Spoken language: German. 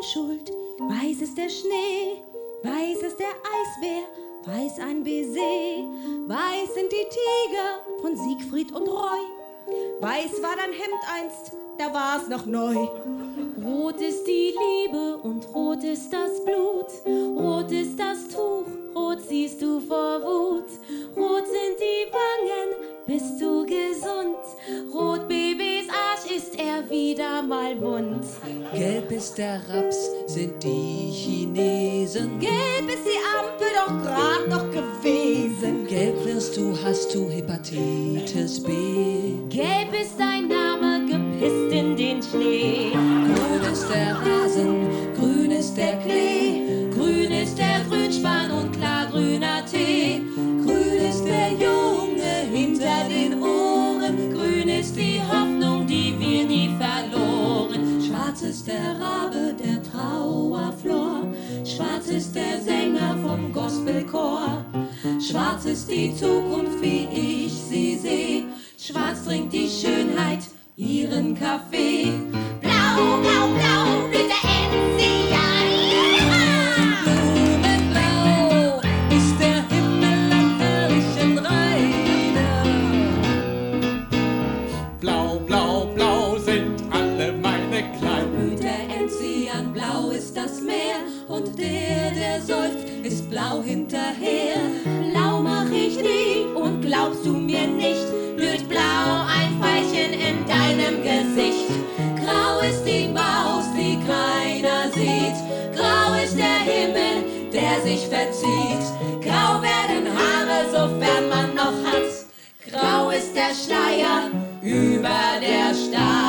Unschuld. Weiß ist der Schnee, weiß ist der Eisbär, weiß ein Baiser, weiß sind die Tiger von Siegfried und Roy. Weiß war dein Hemd einst, da war's noch neu. Rot ist die Liebe und rot ist das Blut, rot ist das Tuch, rot siehst du vor Wut. Rot sind die Wangen, bist du gesund, rot Babys Arsch ist er wieder mal wund. Gelb ist der Raps, sind die Chinesen. Gelb ist die Ampel doch grad noch gewesen. Gelb wirst du, hast du Hepatitis B. Gelb ist dein Name, gepisst in den Schnee. Grün ist der Rasen, grün ist der Klee. Grün ist der Grünspan und klargrüner Tee. Grün ist der Junge hinter den Ohren. Grün ist die Hoffnung, die wir nie verloren. Schwarz ist der Rabe, der Trauerflor. Schwarz ist der Sänger vom Gospelchor. Schwarz ist die Zukunft, wie ich sie sehe. Schwarz trinkt die Schönheit ihren Kaffee. Blau, blau, blau, blüht der Enzian. Blumenblau ist der Himmel an herrlichen Reiter. Blau, blau, blau sind alle meine Kleider. Blüht der Enzian, blau ist das Meer. Und der seufzt, ist blau hinterher. Blau mach ich nie und glaubst du mir nicht, blüht blau ein Veilchen in deinem Gesicht. Grau ist die Maus, die keiner sieht. Grau ist der Himmel, der sich verzieht. Grau werden Haare, sofern man noch hat. Grau ist der Schleier über der Stadt.